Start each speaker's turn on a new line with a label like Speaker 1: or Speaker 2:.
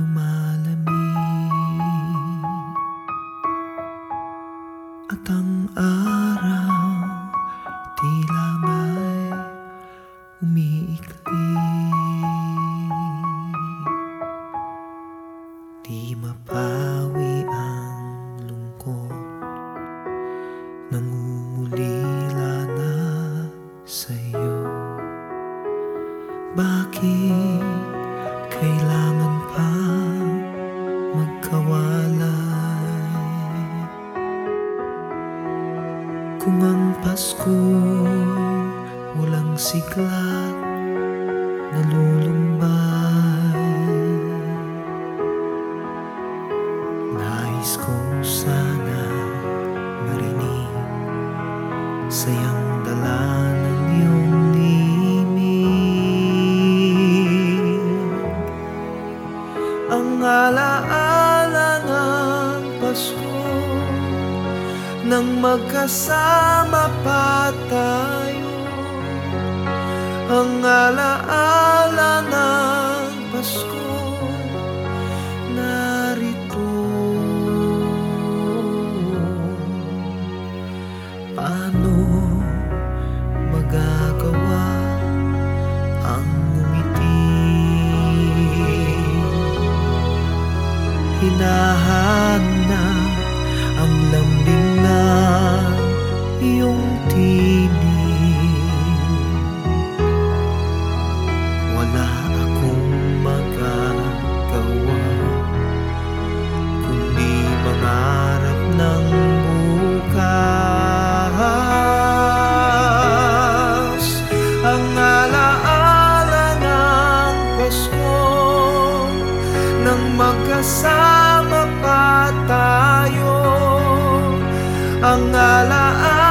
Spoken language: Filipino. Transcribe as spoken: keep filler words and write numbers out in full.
Speaker 1: lumalamig at ang araw tila may umiikli. Di mapawi ang lungkot, nangungulila na sa'yo. Bakit kailangan pa magkawalay? Kung ang Pasko'y walang sigla, nalulumbay, nais ko sana marinig sayang dala ng iyong himig. Ang alaala ng Pasko nang magkasama pa tayo. Ang alaala ng Pasko narito. Paano magagawa ang ngumiti? Hinahanap ang lambing na iyong tinig. Wala akong magagawa kundi mangarap ng bukas. Ang alaala ng Pasko nang magkasama pa tayo. Ang alaala